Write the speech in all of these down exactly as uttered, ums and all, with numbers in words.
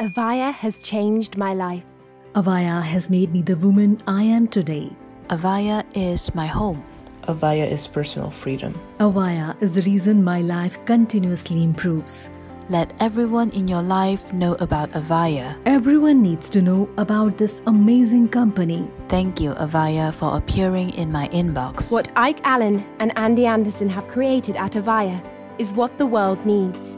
Avaya has changed my life. Avaya has made me the woman I am today. Avaya is my home. Avaya is personal freedom. Avaya is the reason my life continuously improves. Let everyone in your life know about Avaya. Everyone needs to know about this amazing company. Thank you, Avaya, for appearing in my inbox. What Ike Allen and Andy Anderson have created at Avaya is what the world needs.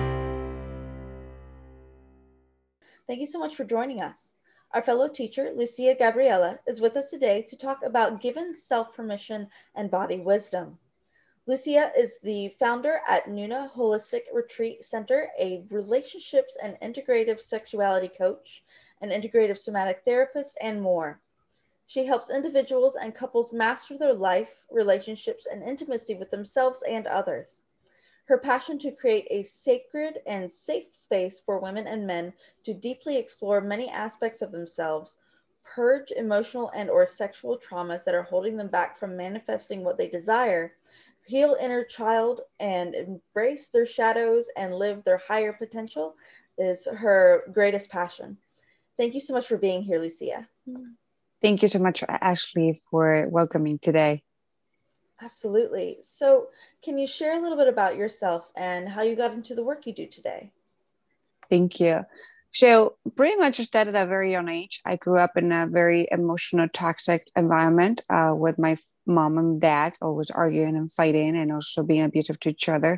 Thank you so much for joining us. Our fellow teacher, Lucia Gabriela, is with us today to talk about given self-permission and body wisdom. Lucia is the founder at Nuna Holistic Retreat Center, a relationships and integrative sexuality coach, an integrative somatic therapist, and more. She helps individuals and couples master their life, relationships, and intimacy with themselves and others. Her passion to create a sacred and safe space for women and men to deeply explore many aspects of themselves, purge emotional and or sexual traumas that are holding them back from manifesting what they desire, heal inner child, and embrace their shadows and live their higher potential is her greatest passion. Thank you so much for being here, Lucia. Thank you so much, Ashley, for welcoming today. Absolutely. So can you share a little bit about yourself and how you got into the work you do today? Thank you. So pretty much started at a very young age. I grew up in a very emotional, toxic environment uh, with my mom and dad, always arguing and fighting and also being abusive to each other.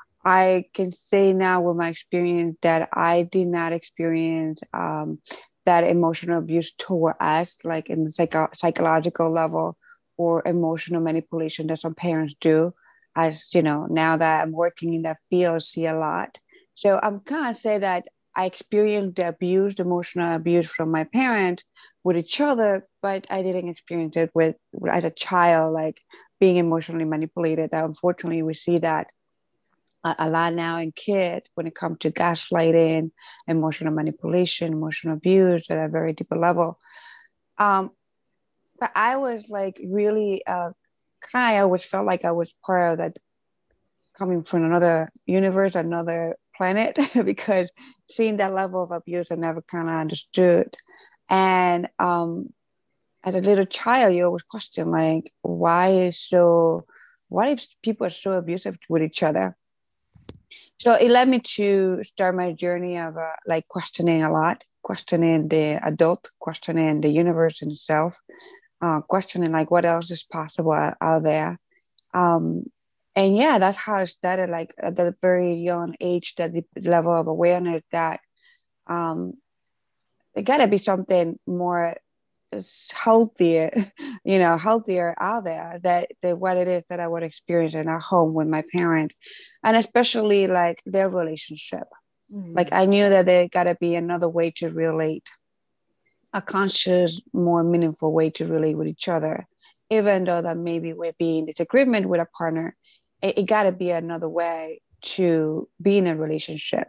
I can say now with my experience that I did not experience um, that emotional abuse toward us, like in the psycho- psychological level or emotional manipulation that some parents do. As you know, now that I'm working in that field, I see a lot. So I'm kind of say that I experienced the abuse, the emotional abuse from my parents with each other, but I didn't experience it with as a child, like being emotionally manipulated. Unfortunately, we see that a, a lot now in kids when it comes to gaslighting, emotional manipulation, emotional abuse at a very deeper level. Um, But I was like really uh, kind of, I always felt like I was part of that, coming from another universe, another planet, because seeing that level of abuse, I never kind of understood. And um, as a little child, you always question like, why is so, why if people are so abusive with each other? So it led me to start my journey of uh, like questioning a lot, questioning the adult, questioning the universe in itself. Uh, questioning like what else is possible out, out there. Um, and yeah, that's how I started, like at a very young age, that the level of awareness that um, it gotta be something more healthier, you know, healthier out there that, that what it is that I would experience in our home with my parent, and especially like their relationship. Mm-hmm. Like I knew that there gotta be another way to relate, a conscious, more meaningful way to relate with each other, even though that maybe we're being in disagreement with a partner. It, it got to be another way to be in a relationship.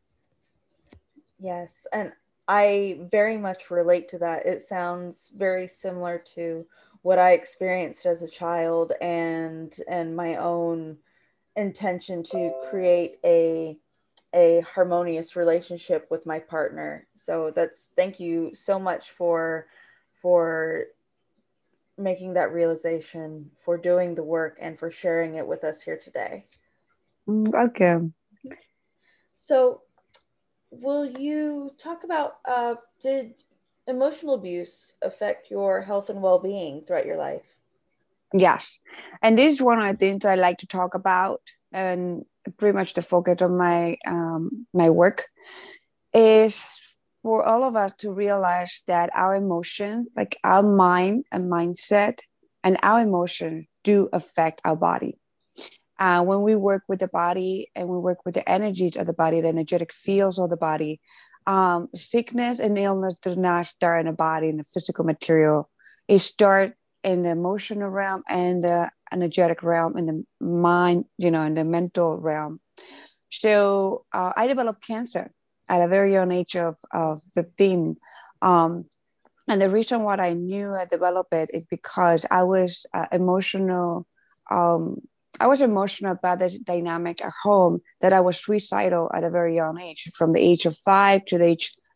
Yes, and I very much relate to that. It sounds very similar to what I experienced as a child, and and my own intention to create a a harmonious relationship with my partner. So that's, thank you so much for for making that realization, for doing the work, and for sharing it with us here today. Welcome. So will you talk about, uh, did emotional abuse affect your health and well-being throughout your life? Yes. And this is one of the things I like to talk about, and pretty much the focus of my um, my work is for all of us to realize that our emotions, like our mind and mindset and our emotions, do affect our body. Uh, when we work with the body and we work with the energies of the body, the energetic fields of the body, um, sickness and illness does not start in the body, in the physical material. It starts in the emotional realm and the energetic realm, in the mind, you know, in the mental realm. So uh, I developed cancer at a very young age of, of fifteen. Um, and the reason why I knew I developed it is because I was uh, emotional. Um, I was emotional about the dynamic at home, that I was suicidal at a very young age, from the age of five to the age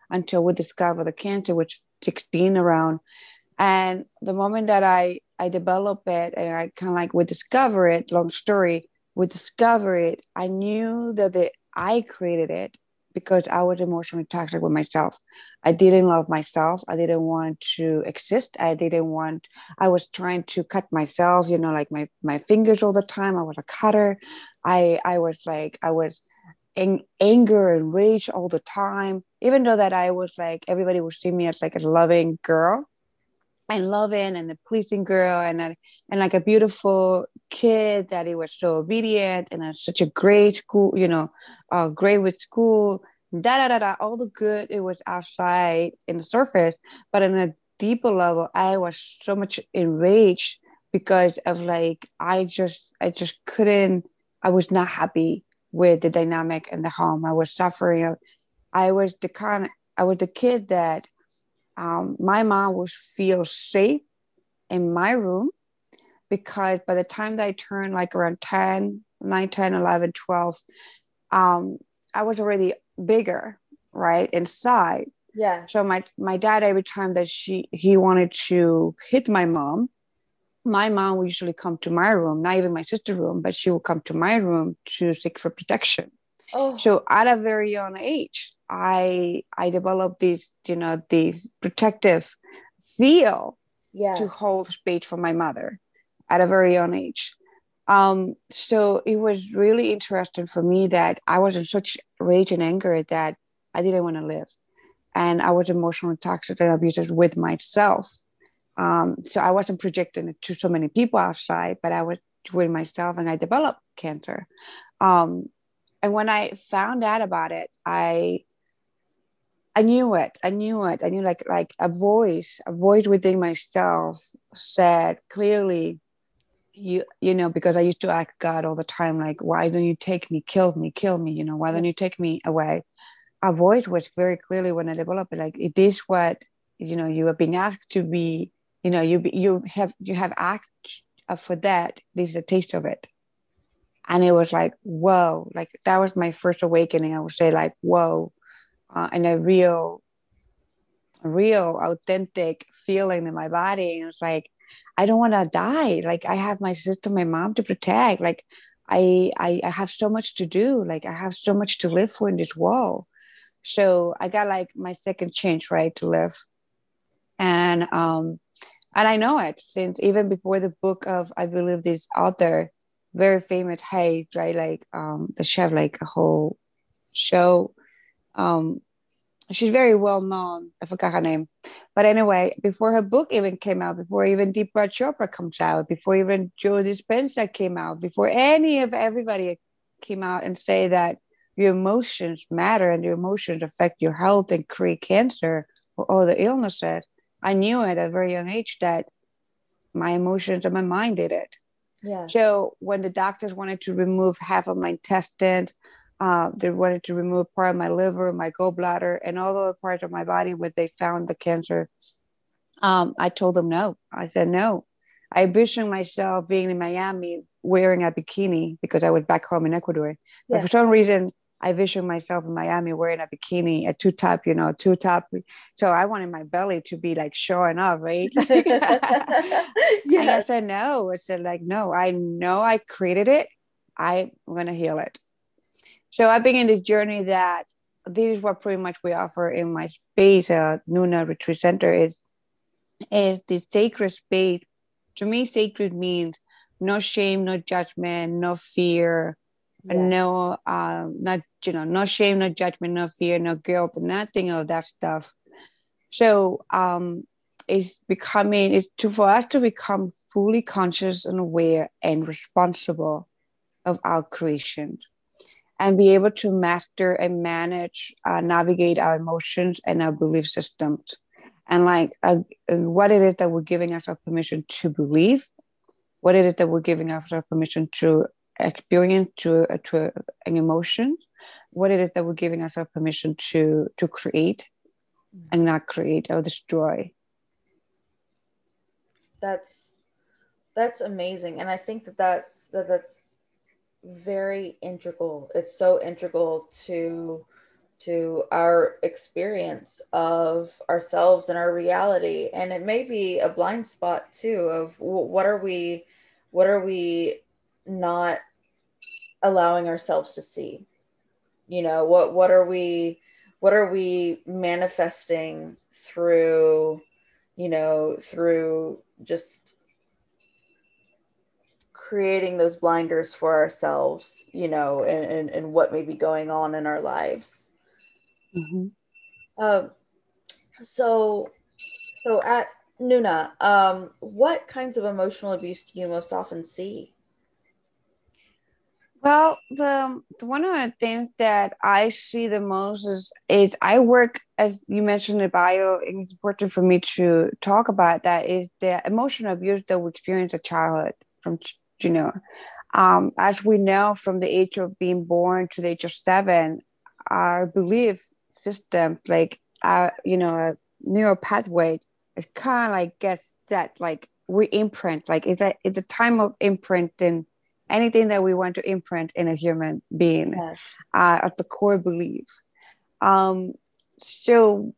until we discovered the cancer, which sixteen around. And the moment that I, I develop it and I kind of like, we discover it, long story, we discover it, I knew that the, I created it because I was emotionally toxic with myself. I didn't love myself. I didn't want to exist. I didn't want, I was trying to cut myself, you know, like my, my fingers all the time. I was a cutter. I, I was like, I was in anger and rage all the time, even though that I was like, everybody would see me as like a loving girl and loving and a pleasing girl and a, and like a beautiful kid that he was so obedient and had such a great school, you know, uh, great with school, da da da da, all the good it was outside in the surface, but in a deeper level, I was so much enraged because of like I just I just couldn't. I was not happy with the dynamic in the home. I was suffering. I was the kind. I was the kid that um, my mom would feel safe in my room because by the time that I turned like around ten, nine, ten, eleven, twelve, um, I was already bigger, right, inside. Yeah. So my, my dad, every time that she he wanted to hit my mom, my mom would usually come to my room, not even my sister's room, but she would come to my room to seek for protection. Oh. So at a very young age, I I developed this, you know, this protective feel yes. to hold space for my mother at a very young age. Um, so it was really interesting for me that I was in such rage and anger that I didn't want to live. And I was emotionally toxic and abusive with myself. Um, so I wasn't projecting it to so many people outside, but I was with myself and I developed cancer. Um, and when I found out about it, I I knew it. I knew it. I knew like like a voice, a voice within myself said clearly, you you know, because I used to ask God all the time, like, why don't you take me, kill me, kill me, you know, why don't you take me away? Our voice was very clearly when I developed it, like, it is what, you know, you are being asked to be, you know, you be, you have you have asked for that. This is a taste of it. And it was like, whoa, like that was my first awakening. I would say like, whoa, uh, and a real, a real authentic feeling in my body. And it's like, I don't want to die. Like I have my sister, my mom to protect. Like I, I, I have so much to do. Like I have so much to live for in this world. So I got like my second chance, right, to live. And, um, and I know it since even before the book of, I believe this author, very famous Hayes, right? Like, um, the chef, like a whole show. Um, she's very well known. I forgot her name. But anyway, before her book even came out, before even Deepak Chopra comes out, before even Joe Dispenza came out, before any of everybody came out and say that your emotions matter and your emotions affect your health and create cancer or other illnesses, I knew at a very young age that my emotions and my mind did it. Yeah. So when the doctors wanted to remove half of my intestines, uh, they wanted to remove part of my liver, my gallbladder, and all the parts of my body where they found the cancer, um, I told them no. I said no. I envisioned myself being in Miami wearing a bikini because I was back home in Ecuador. But Yeah. for some reason, I envisioned myself in Miami wearing a bikini, a two-top, you know, two-top. So I wanted my belly to be like showing up, right? Yes. And I said no. I said like, no, I know I created it. I'm going to heal it. So I've been in this journey that this is what pretty much we offer in my space, uh, Nuna Retreat Center, is, is the sacred space. To me, sacred means no shame, no judgment, no fear, Yeah. no, um, not, you know, no shame, no judgment, no fear, no guilt, nothing of that stuff. So um, it's becoming, it's to, for us to become fully conscious and aware and responsible of our creation and be able to master and manage, uh, navigate our emotions and our belief systems. And like uh, what it is that we're giving ourselves permission to believe, what it is that we're giving ourselves permission to experience, to, uh, to an emotion, what it is that we're giving ourselves permission to, to create and not create or destroy. That's, that's amazing. And I think that that's, that that's very integral. It's so integral to to our experience of ourselves and our reality. And it may be a blind spot too of what are we, what are we not allowing ourselves to see? You know, what, what are we, what are we manifesting through, you know, through just creating those blinders for ourselves, you know, and, and, and what may be going on in our lives. Mm-hmm. Um, so, so at Nuna, um, what kinds of emotional abuse do you most often see? Well, the, the one of the things that I see the most is, is I work, as you mentioned in bio, and it's important for me to talk about that, is the emotional abuse that we experience in childhood from, you know, um, as we know, from the age of being born to the age of seven, our belief system, like, our, you know, a neural pathway, it kind of like gets set, like we imprint, like it's a, it's a time of imprinting anything that we want to imprint in a human being, Yes. uh, at the core belief. Um, so,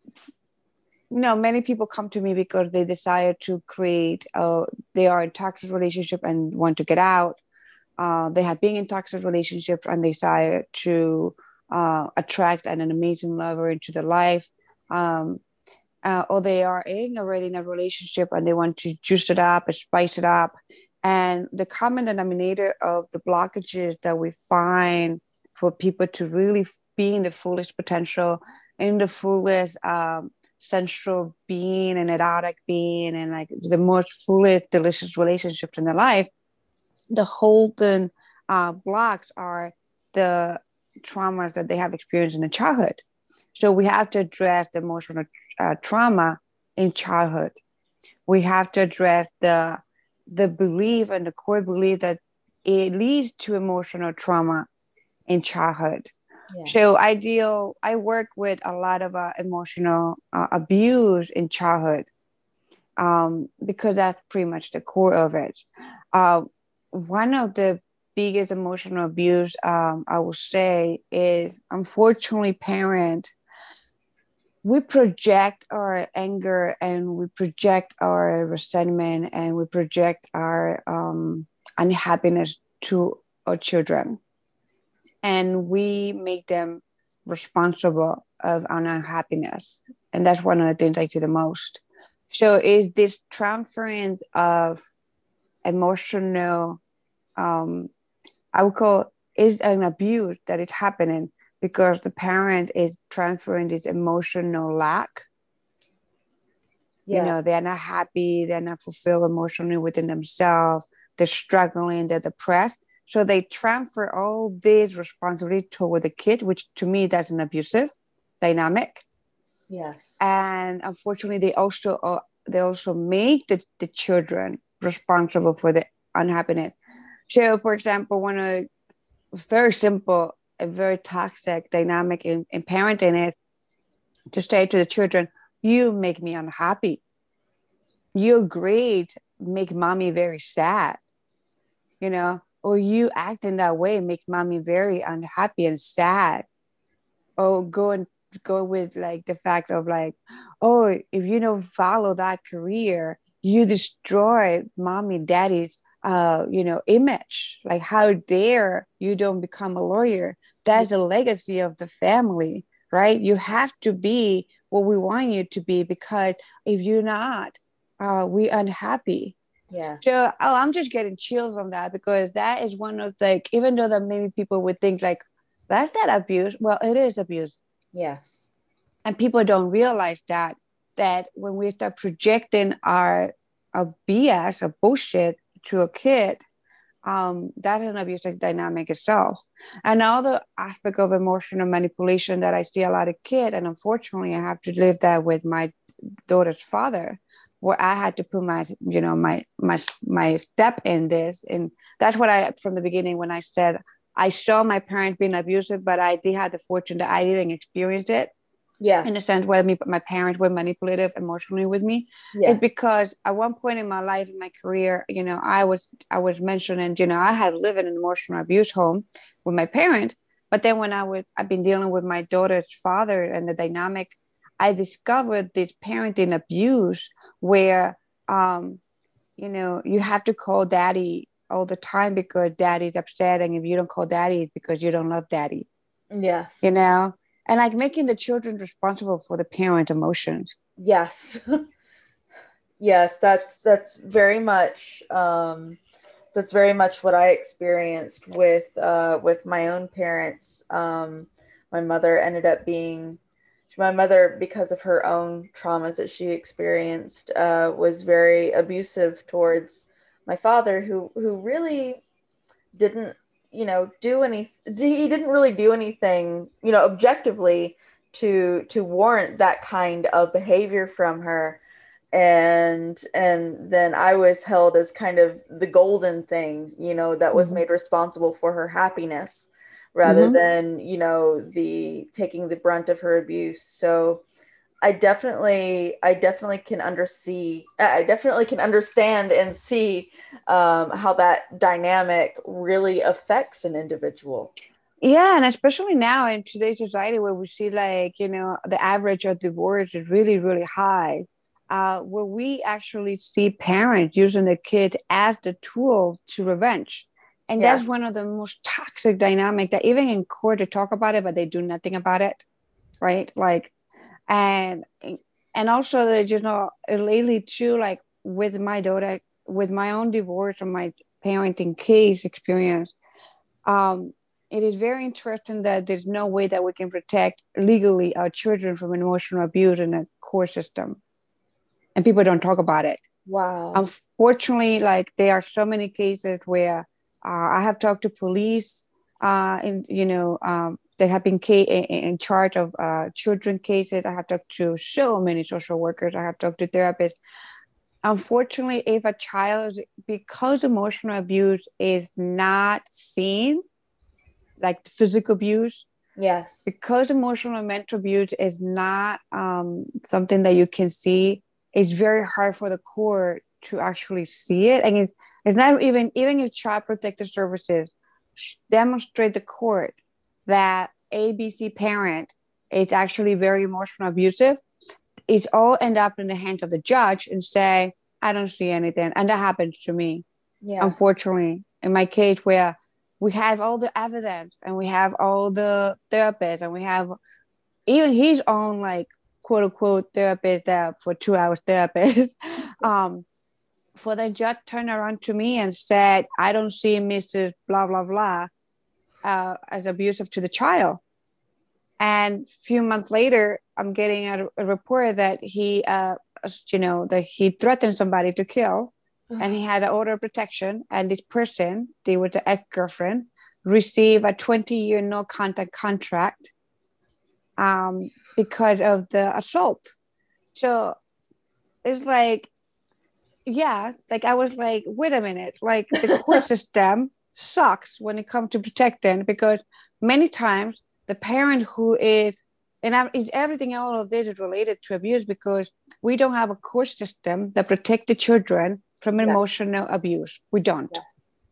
you know, many people come to me because they desire to create, uh, they are in toxic relationship and want to get out. Uh, they have been in toxic relationships and desire to uh, attract an, an amazing lover into their life. Um, uh, or they are in already in a relationship and they want to juice it up and spice it up. And the common denominator of the blockages that we find for people to really be in the fullest potential, in the fullest um, sensual being and erotic being, and like the most fullest, delicious relationships in their life, the holding uh, blocks are the traumas that they have experienced in the childhood. So we have to address the emotional uh, trauma in childhood. We have to address the the belief and the core belief that it leads to emotional trauma in childhood. Yeah. So I deal, I work with a lot of uh, emotional uh, abuse in childhood, um, because that's pretty much the core of it. Uh, one of the biggest emotional abuse, um, I would say, is unfortunately parent. We project our anger and we project our resentment and we project our um, unhappiness to our children. And we make them responsible of our unhappiness. And that's one of the things I do the most. So is this transference of emotional, um, I would call is an abuse that is happening because the parent is transferring this emotional lack. Yeah. You know, they're not happy, they're not fulfilled emotionally within themselves, they're struggling, they're depressed. So they transfer all this responsibility toward the kid, which to me, that's an abusive dynamic. Yes. And unfortunately, they also uh, they also make the, the children responsible for the unhappiness. So, for example, one of the very simple, a very toxic dynamic in, in parenting is to say to the children, you make me unhappy. Your grades make mommy very sad, you know, or you act in that way make mommy very unhappy and sad. Or go and go with like the fact of like, oh, if you don't follow that career, you destroy mommy, daddy's uh, you know, image. Like, how dare you don't become a lawyer? That's the legacy of the family, right? You have to be what we want you to be, because if you're not, uh, we're unhappy. Yeah. So oh, I'm just getting chills on that, because that is one of like, even though that maybe people would think like, that's not abuse. Well, it is abuse. Yes. And people don't realize that, that when we start projecting our, our B S, or bullshit, to a kid, um, that's an abusive dynamic itself. Another aspect of emotional manipulation that I see a lot of kids, and unfortunately I have to live that with my daughter's father, where I had to put my, you know, my my my step in this. And that's what I, from the beginning, when I said I saw my parents being abusive, but I did have the fortune that I didn't experience it. Yeah. In a sense where me, my parents were manipulative emotionally with me. Yeah. It's because at one point in my life, in my career, you know, I was, I was mentioning, you know, I had lived in an emotional abuse home with my parents, But then when I was, I've been dealing with my daughter's father and the dynamic, I discovered this parenting abuse where, um, you know, you have to call daddy all the time because daddy's upset. And if you don't call daddy, it's because you don't love daddy. Yes. You know, and like making the children responsible for the parent emotions. Yes. Yes, that's that's very much um, that's very much what I experienced with uh, with my own parents. Um, my mother ended up being my mother, because of her own traumas that she experienced, uh, was very abusive towards my father, who who really didn't, you know, do any. He didn't really do anything, you know, objectively to to warrant that kind of behavior from her. And and then I was held as kind of the golden thing, you know, that was mm-hmm. made responsible for her happiness, rather mm-hmm. than, you know, the taking the brunt of her abuse. So I definitely I definitely can undersee I definitely can understand and see um, how that dynamic really affects an individual. Yeah, and especially now in today's society where we see, like, you know, the average of divorce is really, really high. Uh, where we actually see parents using the kid as the tool to revenge. And yeah. that's one of the most toxic dynamic that even in court they talk about it, but they do nothing about it, right? Like, and and also, they, you know, lately too, like with my daughter, with my own divorce and my parenting case experience, um, it is very interesting that there's no way that we can protect legally our children from emotional abuse in a court system. And people don't talk about it. Wow. Unfortunately, like there are so many cases where uh, I have talked to police, uh, and you know, um, they have been ca- in, in charge of uh, children cases. I have talked to so many social workers. I have talked to therapists. Unfortunately, if a child, because emotional abuse is not seen, like physical abuse, yes, because emotional and mental abuse is not um, something that you can see, it's very hard for the court to actually see it. And it's, it's not even, even if Child Protective Services demonstrate the court that A B C parent is actually very emotional abusive, it's all end up in the hands of the judge and say, I don't see anything. And that happens to me, yeah. Unfortunately, in my case where we have all the evidence and we have all the therapists and we have even his own, like, quote unquote therapist that for two hours therapist, um, for the judge turned around to me and said, I don't see Missus blah, blah, blah, uh, as abusive to the child. And a few months later, I'm getting a, a report that he, uh, you know, that he threatened somebody to kill, and he had an order of protection. And this person, they were the ex-girlfriend, received a twenty-year no-contact contract um, because of the assault. So it's like, yeah, like I was like, wait a minute, like the court system sucks when it comes to protecting, because many times the parent who is, and I, it's everything, all of this is related to abuse, because we don't have a court system that protect the children from yes. emotional abuse. We don't. Yes.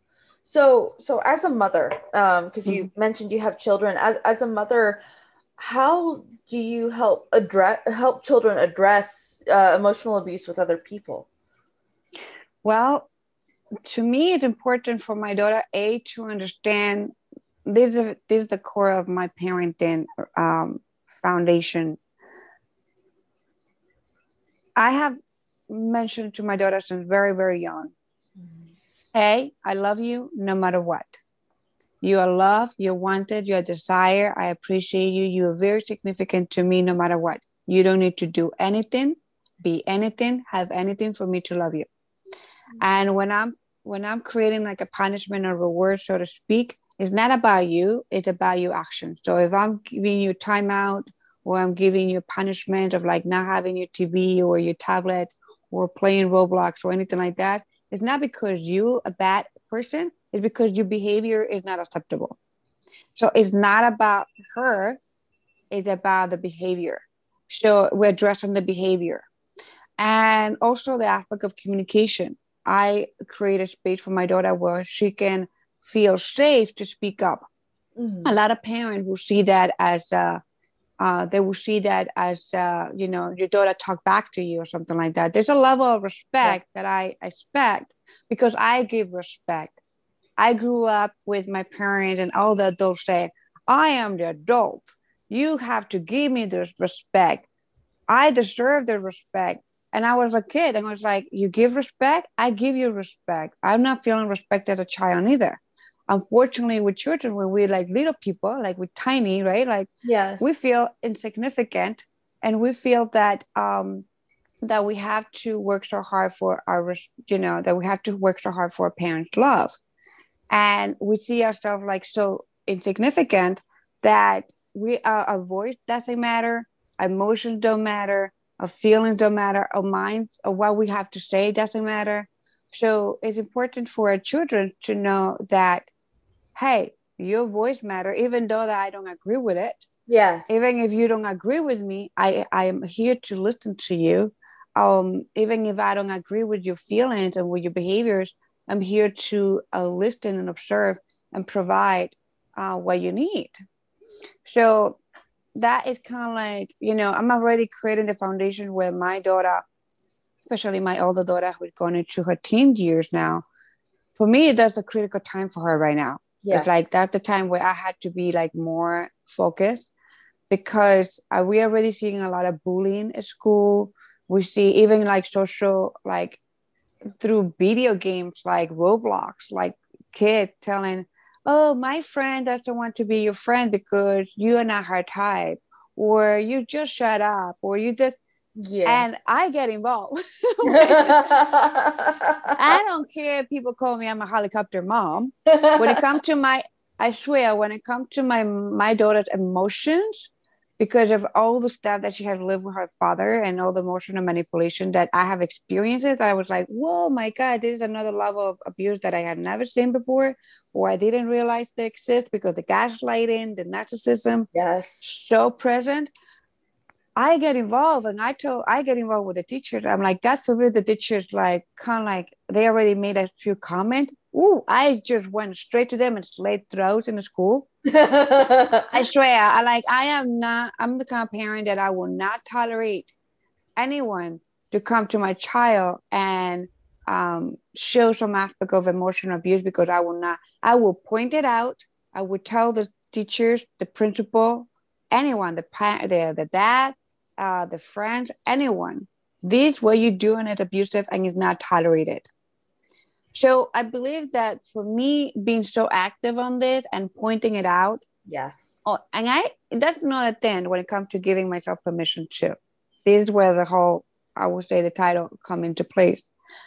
So, so as a mother, um, because you mm-hmm. mentioned you have children, as, as a mother, how do you help address, help children address uh, emotional abuse with other people? Well, to me, it's important for my daughter, A, to understand this is, this is the core of my parenting um, foundation. I have mentioned to my daughter since very, very young, mm-hmm. hey, I love you no matter what. You are loved, you're wanted, you're desired. I appreciate you. You are very significant to me no matter what. You don't need to do anything, be anything, have anything for me to love you. Mm-hmm. And when I'm when I'm creating like a punishment or reward, so to speak, it's not about you, it's about your actions. So if I'm giving you timeout, or I'm giving you punishment of like not having your T V or your tablet or playing Roblox or anything like that, it's not because you a bad person, it's because your behavior is not acceptable. So it's not about her, it's about the behavior. So we're addressing the behavior. And also the aspect of communication. I create a space for my daughter where she can feel safe to speak up. Mm-hmm. A lot of parents will see that as uh, uh, they will see that as uh, you know, your daughter talk back to you or something like that. There's a level of respect yeah. that I expect because I give respect. I grew up with my parents and all the adults saying, I am the adult. You have to give me this respect. I deserve the respect. And I was a kid and I was like, you give respect, I give you respect. I'm not feeling respect as a child either. Unfortunately, with children, when we're like little people, like we're tiny, right? Like yes. we feel insignificant and we feel that um, that we have to work so hard for our, you know, that we have to work so hard for our parents' love. And we see ourselves like so insignificant that we uh, our voice doesn't matter, emotions don't matter, our feelings don't matter, our minds or what we have to say doesn't matter. So it's important for our children to know that, hey, your voice matter, even though that I don't agree with it. Yes. Even if you don't agree with me, I, I am here to listen to you. Um, even if I don't agree with your feelings and with your behaviors, I'm here to uh, listen and observe and provide uh, what you need. So that is kind of like, you know, I'm already creating the foundation with my daughter, especially my older daughter who's going into her teen years now. For me, that's a critical time for her right now. Yeah. It's like that's the time where I had to be like more focused because uh, we are already seeing a lot of bullying at school. We see even like social, like through video games like Roblox, like kid telling, oh, my friend doesn't want to be your friend because you are not her type, or you just shut up, or you just, yeah. And I get involved. I don't care if people call me I'm a helicopter mom. When it comes to my, I swear, when it comes to my my daughter's emotions, because of all the stuff that she has lived with her father and all the emotional manipulation that I have experienced, I was like, whoa, my God, this is another level of abuse that I had never seen before, or I didn't realize they exist because the gaslighting, the narcissism, yes, so present. I get involved and I told, I get involved with the teachers. I'm like, God forbid the teachers like, kind of like, they already made a few comments. Ooh, I just went straight to them and slayed throats in the school. I swear, I like, I am not, I'm the kind of parent that I will not tolerate anyone to come to my child and um, show some aspect of emotional abuse because I will not, I will point it out. I will tell the teachers, the principal, anyone, the parent, the, the dad, uh, the friends, anyone. This what you're doing is abusive and is not tolerated. So I believe that for me being so active on this and pointing it out, yes. Oh, and I that's not a thing when it comes to giving myself permission to. This is where the whole, I would say, the title come into place.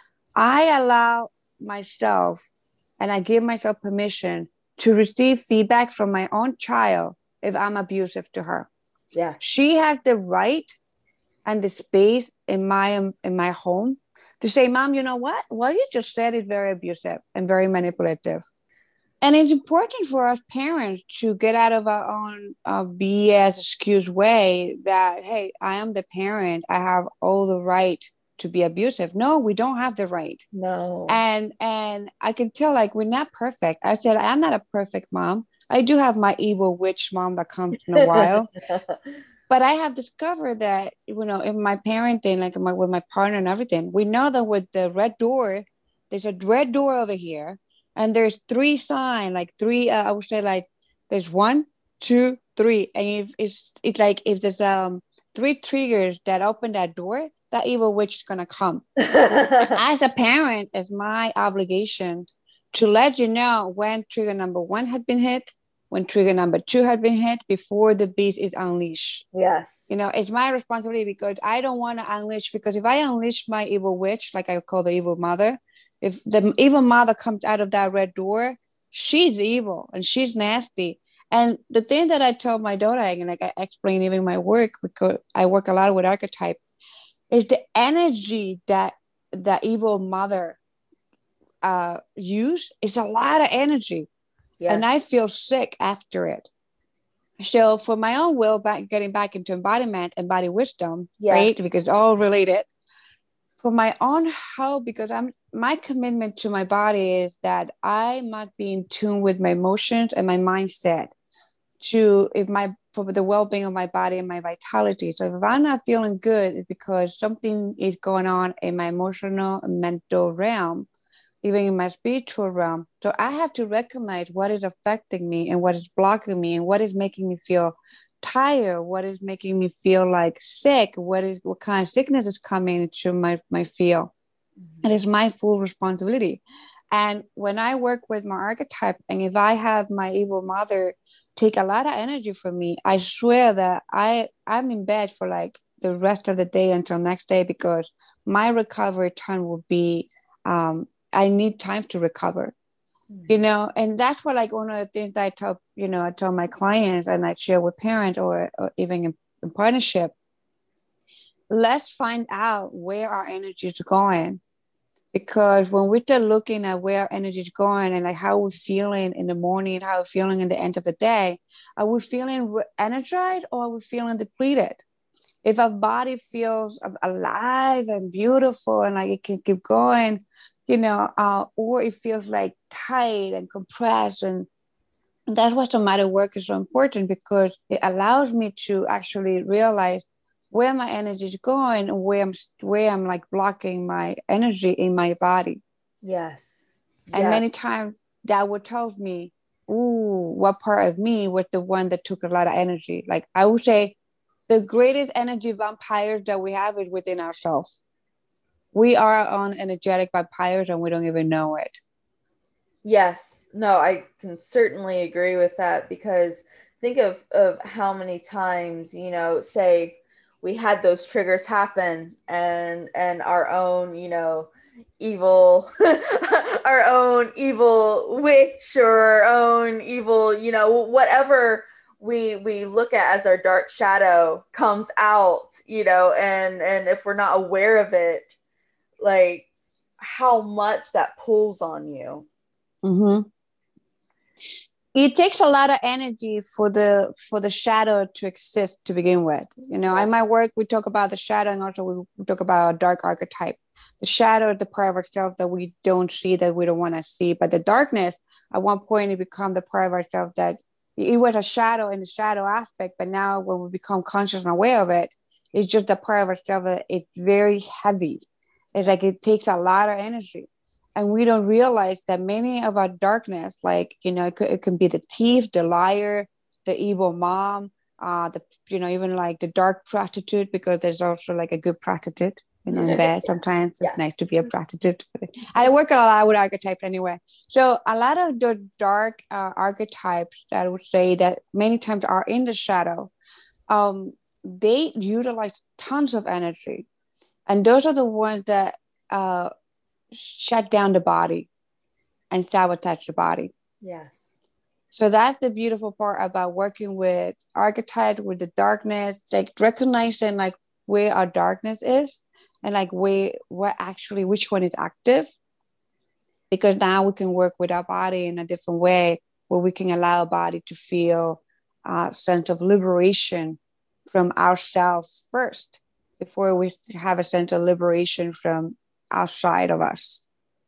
I allow myself and I give myself permission to receive feedback from my own child if I'm abusive to her. Yeah. She has the right and the space in my in my home to say, Mom, you know what? What you just said is very abusive and very manipulative. And it's important for us parents to get out of our own uh, B S excuse way that, hey, I am the parent. I have all the right to be abusive. No, we don't have the right. No. And and I can tell, like, we're not perfect. I said, I'm not a perfect mom. I do have my evil witch mom that comes in a while. But I have discovered that, you know, in my parenting, like my, with my partner and everything, we know that with the red door, there's a red door over here. And there's three signs, like three, uh, I would say like there's one, two, three. And if it's, it's like, if there's um three triggers that open that door, that evil witch is going to come. As a parent, it's my obligation to let you know when trigger number one had been hit, when trigger number two had been hit, before the beast is unleashed. Yes. You know, it's my responsibility because I don't want to unleash, because if I unleash my evil witch, like I call the evil mother, if the evil mother comes out of that red door, she's evil and she's nasty. And the thing that I tell my daughter, and like I explain even in my work, because I work a lot with archetype, is the energy that the evil mother uh, use is a lot of energy. Yes. And I feel sick after it. So for my own will, back getting back into embodiment and body wisdom, yeah. right? Because it's all related. For my own health, because I'm my commitment to my body is that I must be in tune with my emotions and my mindset. to if my for the well-being of my body and my vitality. So if I'm not feeling good, it's because something is going on in my emotional and mental realm, even in my spiritual realm. So I have to recognize what is affecting me and what is blocking me and what is making me feel tired, what is making me feel like sick, what is what kind of sickness is coming into my, my feel. Mm-hmm. It is my full responsibility. And when I work with my archetype, and if I have my evil mother take a lot of energy from me, I swear that I, I'm in bed for like the rest of the day until next day, because my recovery time will be, um, I need time to recover, mm-hmm. you know, and that's what, like, one of the things that I tell, you know, I tell my clients and I share with parents or, or even in, in partnership. Let's find out where our energy is going. Because when we start looking at where our energy is going and like how we're feeling in the morning, how we're feeling in the end of the day, are we feeling energized or are we feeling depleted? If our body feels alive and beautiful and like it can keep going, you know, uh, or it feels like tight and compressed, and that's why somatic work is so important, because it allows me to actually realize where my energy is going and where I'm, where I'm like blocking my energy in my body. Yes. And yes. many times that would tell me, ooh, what part of me was the one that took a lot of energy. Like I would say the greatest energy vampires that we have is within ourselves. We are our own energetic vampires and we don't even know it. Yes. No, I can certainly agree with that, because think of, of how many times, you know, say, we had those triggers happen and and our own, you know, evil, our own evil witch or our own evil, you know, whatever we we look at as our dark shadow comes out, you know, and and if we're not aware of it, like how much that pulls on you. Mm-hmm. It takes a lot of energy for the for the shadow to exist to begin with. You know, yeah. In my work, we talk about the shadow, and also we, we talk about a dark archetype. The shadow is the part of ourselves that we don't see, that we don't want to see. But the darkness, at one point, it becomes the part of ourselves that it was a shadow in the shadow aspect. But now when we become conscious and aware of it, it's just a part of ourselves that it's very heavy. It's like it takes a lot of energy. And we don't realize that many of our darkness, like, you know, it, could, it can be the thief, the liar, the evil mom, uh, the, you know, even like the dark prostitute, because there's also like a good prostitute, you know, in bed. Sometimes yeah. It's nice to be a prostitute. I work a lot with archetypes anyway. So a lot of the dark uh, archetypes that I would say that many times are in the shadow, um, they utilize tons of energy. And those are the ones that, uh, shut down the body and sabotage the body. Yes. So that's the beautiful part about working with archetypes, with the darkness, like recognizing like where our darkness is and like where, what actually, which one is active. Because now we can work with our body in a different way, where we can allow our body to feel a sense of liberation from ourselves first, before we have a sense of liberation from outside of us.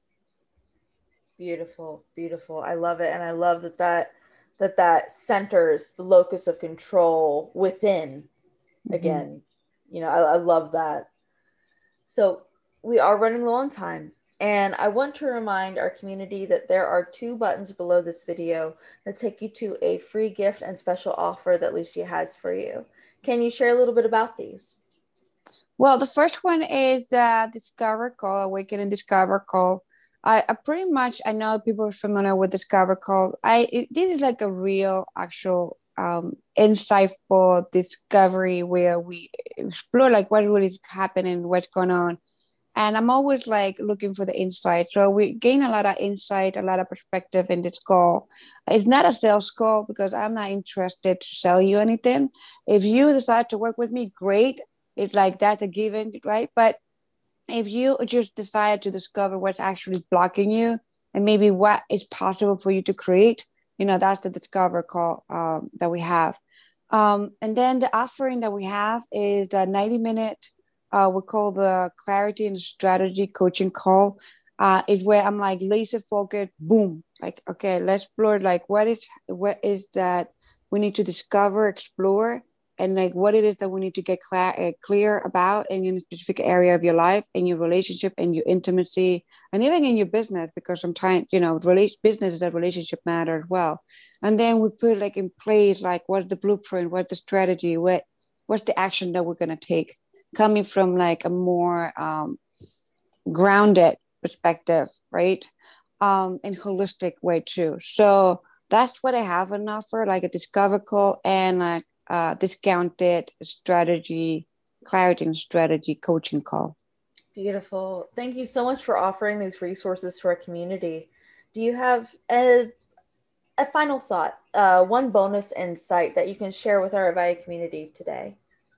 Beautiful, beautiful. I love it. And I love that that that, that centers the locus of control within. Mm-hmm. Again, you know, I, I love that. So we are running low on time. And I want to remind our community that there are two buttons below this video that take you to a free gift and special offer that Lucia has for you. Can you share a little bit about these? Well, the first one is uh, Discover Call, Awakening Discover Call. I, I pretty much, I know people are familiar with Discover Call. I it, this is like a real, actual, um, insightful discovery where we explore like what really is happening, what's going on. And I'm always like looking for the insight. So we gain a lot of insight, a lot of perspective in this call. It's not a sales call, because I'm not interested to sell you anything. If you decide to work with me, great. It's like that's a given, right? But if you just decide to discover what's actually blocking you and maybe what is possible for you to create, you know, that's the Discover Call um, that we have. Um, and then the offering that we have is a ninety minute, uh, we call the Clarity and Strategy Coaching Call. Uh, is where I'm like laser focused, boom, like, okay, let's explore like what is, what is that We need to discover, explore, and like what it is that we need to get clear, uh, clear about in a specific area of your life, in your relationship, and your intimacy, and even in your business, because sometimes, you know, relation, business is a relationship matter as well. And then we put like in place, like what's the blueprint, what's the strategy, what what's the action that we're going to take, coming from like a more um, grounded perspective, right? Um, in holistic way too. So that's what I have on offer, like a discover call and like uh, discounted strategy, clarity and strategy coaching call. Beautiful. Thank you so much for offering these resources to our community. Do you have a, a final thought, uh, one bonus insight that you can share with our Avaya community today?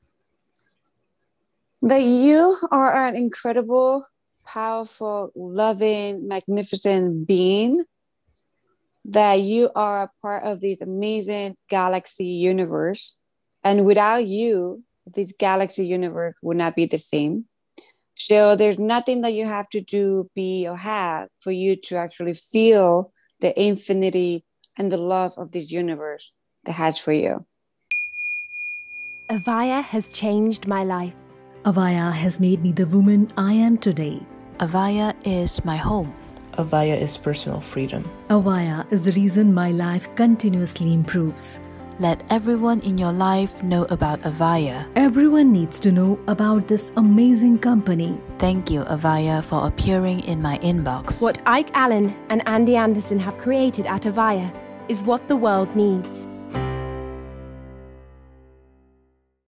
That you are an incredible, powerful, loving, magnificent being, that you are a part of this amazing galaxy universe. And without you, this galaxy universe would not be the same. So there's nothing that you have to do, be, or have for you to actually feel the infinity and the love of this universe that has for you. Avaya has changed my life. Avaya has made me the woman I am today. Avaya is my home. Avaya is personal freedom. Avaya is the reason my life continuously improves. Let everyone in your life know about Avaya. Everyone needs to know about this amazing company. Thank you, Avaya, for appearing in my inbox. What Ike Allen and Andy Anderson have created at Avaya is what the world needs.